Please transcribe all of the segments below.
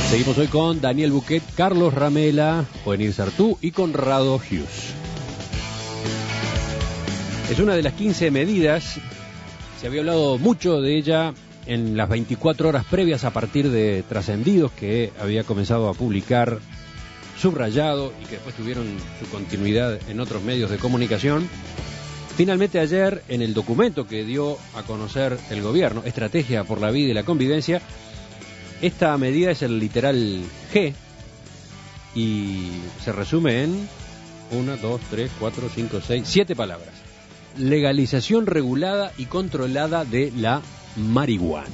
Seguimos hoy con Daniel Buquet, Carlos Ramela, Oenir Sartú y Conrado Hughes. Es una de las 15 medidas, se había hablado mucho de ella en las 24 horas previas a partir de Trascendidos, que había comenzado a publicar Subrayado y que después tuvieron su continuidad en otros medios de comunicación. Finalmente ayer, en el documento que dio a conocer el gobierno, Estrategia por la Vida y la Convivencia, esta medida es el literal G y se resume en 1, 2, 3, 4, 5, 6, 7 palabras. Legalización regulada y controlada de la marihuana.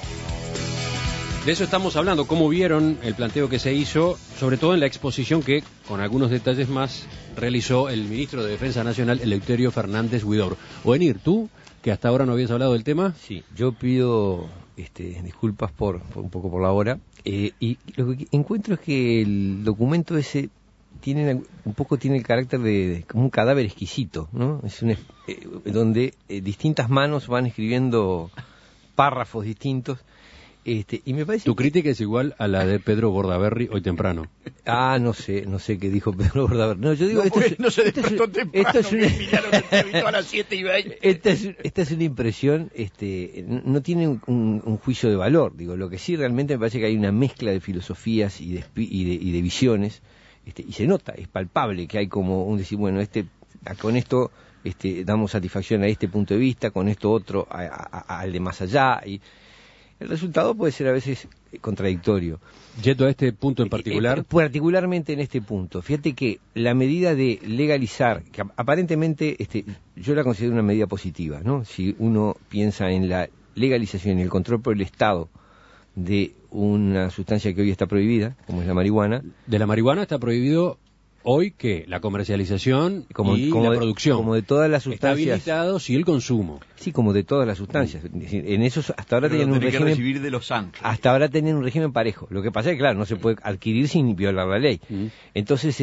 De eso estamos hablando. ¿Cómo vieron el planteo que se hizo? Sobre todo en la exposición que, con algunos detalles más, realizó el ministro de Defensa Nacional, Eleuterio Fernández Huidobro. Oenir, tú, que hasta ahora no habías hablado del tema. Sí, yo pido disculpas por un poco por la hora, y lo que encuentro es que el documento ese tiene el carácter de como un cadáver exquisito, ¿no? Es donde distintas manos van escribiendo párrafos distintos. Y me parece Tu crítica es igual a la de Pedro Bordaberry hoy temprano. No sé qué dijo Pedro Bordaberry. No, yo digo, no se despertó temprano, a las 7:20. Esta es una impresión, no tiene un juicio de valor. Digo, lo que sí realmente me parece que hay una mezcla de filosofías y de visiones, y se nota, es palpable que hay como un decir, bueno, con esto damos satisfacción a este punto de vista, con esto otro al de más allá, y el resultado puede ser a veces contradictorio. Yendo a este punto en particular. Particularmente en este punto. Fíjate que la medida de legalizar, que aparentemente yo la considero una medida positiva, ¿no? Si uno piensa en la legalización y el control por el Estado de una sustancia que hoy está prohibida, como es la marihuana. De la marihuana está prohibido hoy que la comercialización y la producción. Como de todas las sustancias. Está habilitado, sí, el consumo. Sí, como de todas las sustancias. En eso hasta ahora tenían un régimen. Recibir de Los Ángeles. Hasta ahora tenían un régimen parejo. Lo que pasa es que, claro, no se puede adquirir sin violar la ley. Entonces,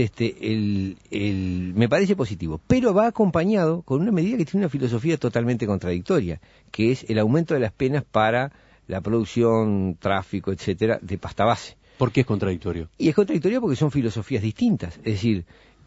me parece positivo. Pero va acompañado con una medida que tiene una filosofía totalmente contradictoria, que es el aumento de las penas para la producción, tráfico, etcétera, de pasta base. ¿Por qué es contradictorio? Y es contradictorio porque son filosofías distintas. Es decir,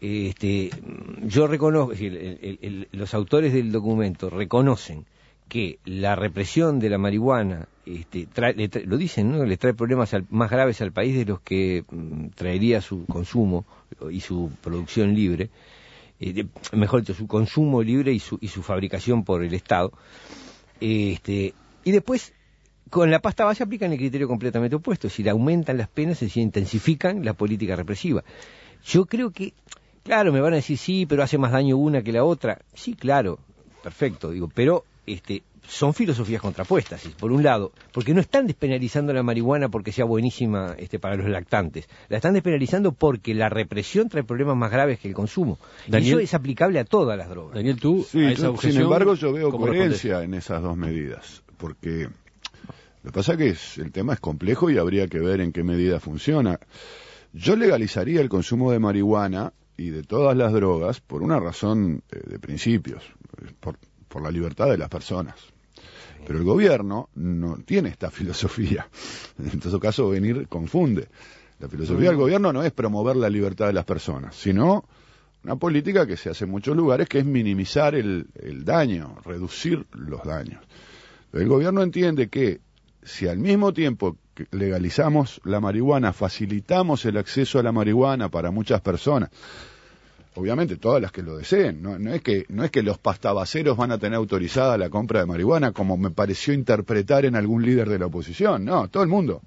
yo reconozco, es decir, los autores del documento reconocen que la represión de la marihuana, lo dicen, ¿no? Les trae problemas más graves al país de los que traería su consumo y su producción libre, mejor dicho, su consumo libre y su fabricación por el Estado. Y después, con la pasta base aplican el criterio completamente opuesto, es decir, aumentan las penas, es decir, intensifican la política represiva. Yo creo que, claro, me van a decir, sí, pero hace más daño una que la otra. Sí, claro, perfecto, digo, pero son filosofías contrapuestas. Por un lado, porque no están despenalizando la marihuana porque sea buenísima para los lactantes, la están despenalizando porque la represión trae problemas más graves que el consumo. Daniel, y eso es aplicable a todas las drogas. Daniel, tú, sí, a esa objeción, sin embargo, yo veo coherencia en esas dos medidas, porque lo que pasa es que el tema es complejo y habría que ver en qué medida funciona. Yo legalizaría el consumo de marihuana y de todas las drogas por una razón de principios, por la libertad de las personas. Pero el gobierno no tiene esta filosofía. En todo caso, confunde. La filosofía del gobierno no es promover la libertad de las personas, sino una política que se hace en muchos lugares, que es minimizar el daño, reducir los daños. El gobierno entiende que si al mismo tiempo que legalizamos la marihuana, facilitamos el acceso a la marihuana para muchas personas, obviamente todas las que lo deseen, no es que los pastabaceros van a tener autorizada la compra de marihuana, como me pareció interpretar en algún líder de la oposición, no, todo el mundo.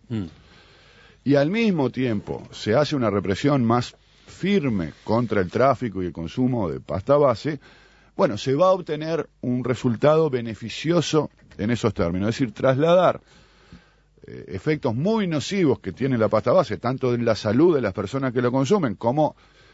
Y al mismo tiempo se hace una represión más firme contra el tráfico y el consumo de pasta base, bueno, se va a obtener un resultado beneficioso en esos términos, es decir, trasladar efectos muy nocivos que tiene la pasta base, tanto en la salud de las personas que lo consumen, como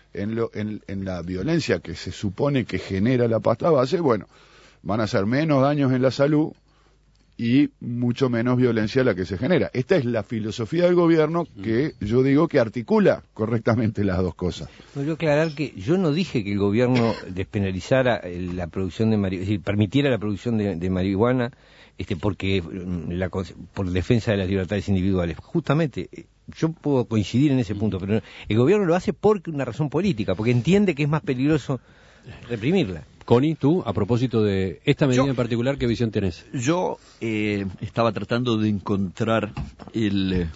en la violencia que se supone que genera la pasta base, bueno, van a ser menos daños en la salud y mucho menos violencia la que se genera. Esta es la filosofía del gobierno que yo digo que articula correctamente las dos cosas. Quiero aclarar que yo no dije que el gobierno despenalizara la producción de marihuana, es decir, permitiera la producción de marihuana, porque por defensa de las libertades individuales. Justamente yo puedo coincidir en ese punto, pero el gobierno lo hace por una razón política, porque entiende que es más peligroso reprimirla. Connie, tú, a propósito de esta medida en particular, ¿qué visión tenés? Yo estaba tratando de encontrar el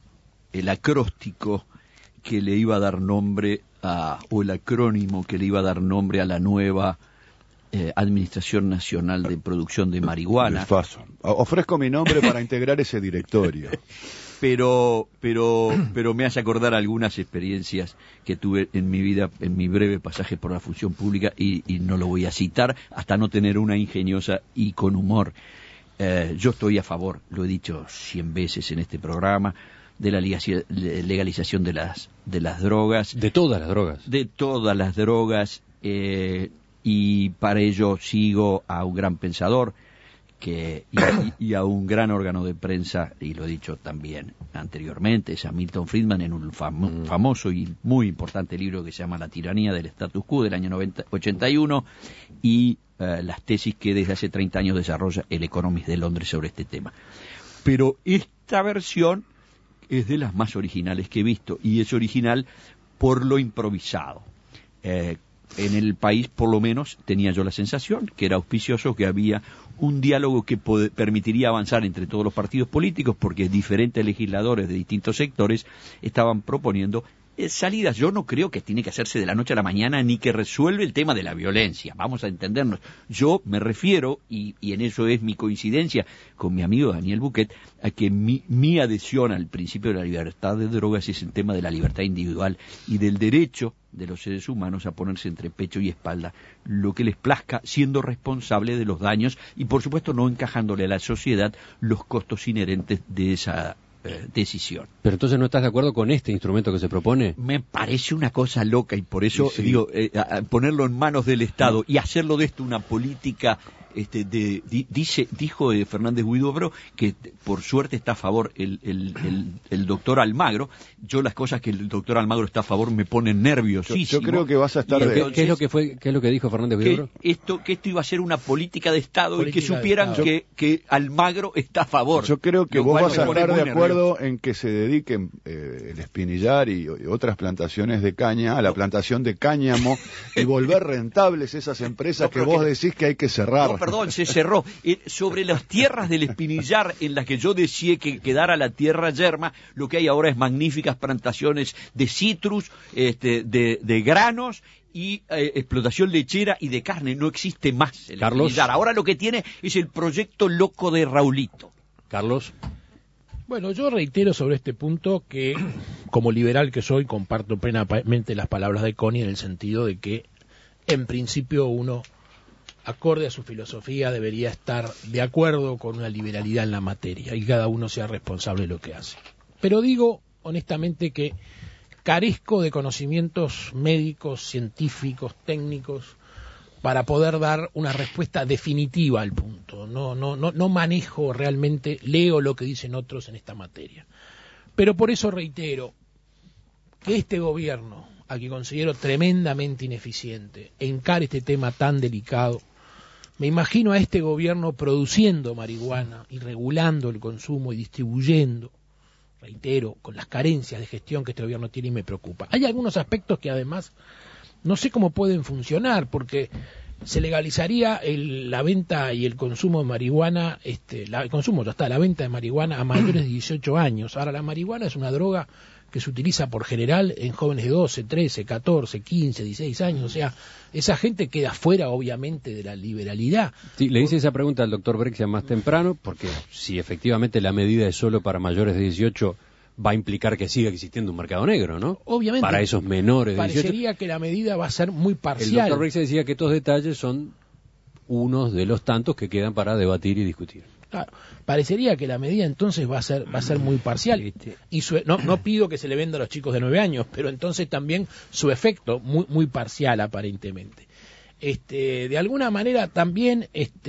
acróstico que le iba a dar nombre o el acrónimo que le iba a dar nombre a la nueva Administración Nacional de Producción de Marihuana. Ofrezco mi nombre para integrar ese directorio. Pero me hace acordar algunas experiencias que tuve en mi vida, en mi breve pasaje por la función pública, y no lo voy a citar hasta no tener una ingeniosa y con humor. Yo estoy a favor, lo he dicho 100 veces en este programa, de la legalización de las drogas. De todas las drogas. De todas las drogas, y para ello sigo a un gran pensador y a un gran órgano de prensa, y lo he dicho también anteriormente, es a Milton Friedman, en un famoso y muy importante libro que se llama La tiranía del status quo, del año 81, y las tesis que desde hace 30 años desarrolla el Economist de Londres sobre este tema. Pero esta versión es de las más originales que he visto, y es original por lo improvisado. En el país, por lo menos, tenía yo la sensación que era auspicioso, que había un diálogo que permitiría avanzar entre todos los partidos políticos, porque diferentes legisladores de distintos sectores estaban proponiendo salidas. Yo no creo que tiene que hacerse de la noche a la mañana, ni que resuelve el tema de la violencia, vamos a entendernos. Yo me refiero, y en eso es mi coincidencia con mi amigo Daniel Buquet, a que mi adhesión al principio de la libertad de drogas es el tema de la libertad individual y del derecho de los seres humanos a ponerse entre pecho y espalda lo que les plazca, siendo responsable de los daños y, por supuesto, no encajándole a la sociedad los costos inherentes de esa decisión. Pero entonces no estás de acuerdo con este instrumento que se propone. Me parece una cosa loca, y por eso digo, ponerlo en manos del Estado y hacerlo de esto una política. Dijo Fernández Huidobro que por suerte está a favor el doctor Almagro. Yo las cosas que el doctor Almagro está a favor me ponen nerviosísimo. Yo creo que vas a estar ¿Qué es lo que dijo Fernández Huidobro? Que esto iba a ser una política de Estado y que supieran que Almagro está a favor. Yo creo que vos vas a estar de acuerdo en que se dediquen el espinillar y otras plantaciones de caña a la plantación de cáñamo y volver rentables esas empresas que vos decís que hay que cerrar. No, perdón, se cerró. Sobre las tierras del Espinillar, en las que yo decía que quedara la tierra yerma, lo que hay ahora es magníficas plantaciones de citrus, de granos y explotación lechera y de carne. No existe más el Espinillar. Ahora lo que tiene es el proyecto loco de Raulito. Carlos. Bueno, yo reitero sobre este punto que, como liberal que soy, comparto plenamente las palabras de Connie en el sentido de que, en principio, uno, acorde a su filosofía, debería estar de acuerdo con una liberalidad en la materia y cada uno sea responsable de lo que hace. Pero digo honestamente que carezco de conocimientos médicos, científicos, técnicos para poder dar una respuesta definitiva al punto. No manejo realmente, leo lo que dicen otros en esta materia. Pero por eso reitero que este gobierno, al que considero tremendamente ineficiente, encare este tema tan delicado. Me imagino a este gobierno produciendo marihuana y regulando el consumo y distribuyendo, reitero, con las carencias de gestión que este gobierno tiene, y me preocupa. Hay algunos aspectos que además no sé cómo pueden funcionar, porque se legalizaría la venta y el consumo de marihuana, el consumo ya está, la venta de marihuana a mayores de 18 años. Ahora, la marihuana es una droga que se utiliza por general en jóvenes de 12, 13, 14, 15, 16 años, o sea, esa gente queda fuera obviamente de la liberalidad. Sí, le hice esa pregunta al doctor Brexia más temprano, porque si efectivamente la medida es solo para mayores de 18, va a implicar que siga existiendo un mercado negro, ¿no? Obviamente. Para esos menores de 18. Parecería que la medida va a ser muy parcial. El doctor Brexia decía que estos detalles son unos de los tantos que quedan para debatir y discutir. Claro, parecería que la medida entonces va a ser muy parcial. Y no pido que se le venda a los chicos de 9 años, pero entonces también su efecto muy parcial aparentemente. De alguna manera también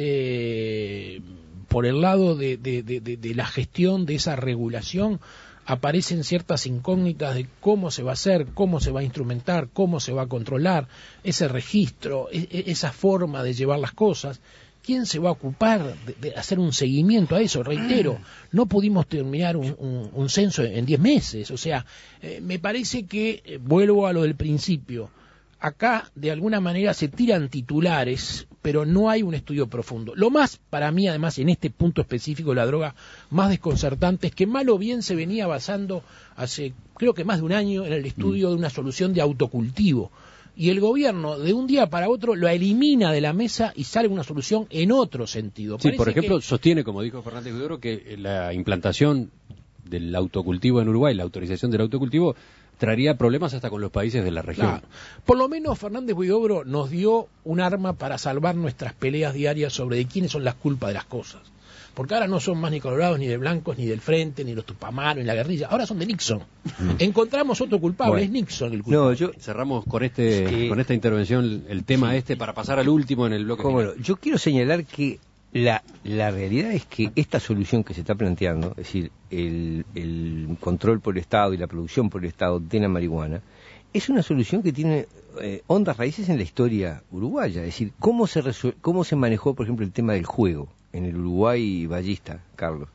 por el lado de la gestión de esa regulación aparecen ciertas incógnitas de cómo se va a hacer, cómo se va a instrumentar, cómo se va a controlar ese registro, esa forma de llevar las cosas. ¿quién se va a ocupar de hacer un seguimiento a eso? Reitero, no pudimos terminar un censo en 10 meses. O sea, me parece que, vuelvo a lo del principio, acá de alguna manera se tiran titulares, pero no hay un estudio profundo. Lo más, para mí, además, en este punto específico de la droga, más desconcertante es que mal o bien se venía basando hace, creo que más de un año, en el estudio de una solución de autocultivo. Y el gobierno, de un día para otro, lo elimina de la mesa y sale una solución en otro sentido. Sí, por ejemplo, sostiene, como dijo Fernández Huidobro, que la implantación del autocultivo en Uruguay, la autorización del autocultivo, traería problemas hasta con los países de la región. Claro. Por lo menos Fernández Huidobro nos dio un arma para salvar nuestras peleas diarias sobre de quiénes son las culpas de las cosas. Porque ahora no son más ni colorados, ni de blancos, ni del Frente, ni los Tupamaros, ni la guerrilla. Ahora son de Nixon. Encontramos otro culpable, bueno, es Nixon el culpable. No, Cerramos con esta intervención el tema para pasar al último en el bloque. Bueno, yo quiero señalar que la realidad es que esta solución que se está planteando, es decir, el control por el Estado y la producción por el Estado de la marihuana, es una solución que tiene hondas raíces en la historia uruguaya. Es decir, cómo se manejó, por ejemplo, el tema del juego en el Uruguay ballista, Carlos,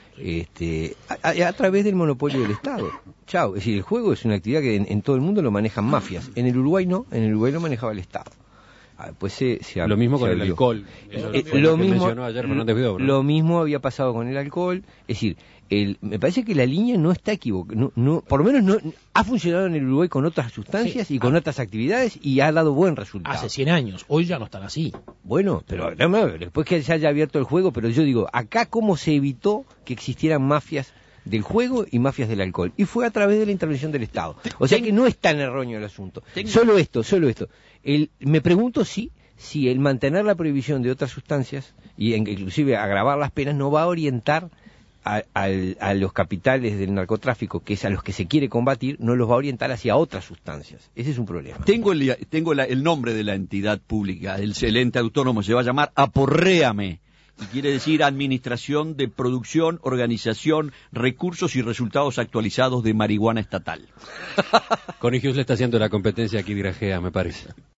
a través del monopolio del Estado. Chao, es decir, el juego es una actividad que en todo el mundo lo manejan mafias. En el Uruguay no, en el Uruguay lo manejaba el Estado. Pues lo mismo con el alcohol. Lo mismo mencionó ayer Fernández Huidobro, ¿no? Lo mismo había pasado con el alcohol. Es decir, me parece que la línea no está equivocada. Por lo menos no ha funcionado en el Uruguay con otras sustancias y con otras actividades y ha dado buen resultado. Hace 100 años, hoy ya no están así. Bueno, pero después que se haya abierto el juego, pero yo digo, acá cómo se evitó que existieran mafias del juego y mafias del alcohol, y fue a través de la intervención del Estado. O sea que no es tan erróneo el asunto. Solo esto. Me pregunto si el mantener la prohibición de otras sustancias y inclusive agravar las penas no va a orientar a los capitales del narcotráfico, que es a los que se quiere combatir, no los va a orientar hacia otras sustancias. Ese es un problema. Tengo el nombre de la entidad pública, el ente autónomo se va a llamar Aporréame, y quiere decir Administración de Producción, Organización, Recursos y Resultados Actualizados de Marihuana Estatal. Connie Hughes le está haciendo la competencia aquí Grajea, me parece.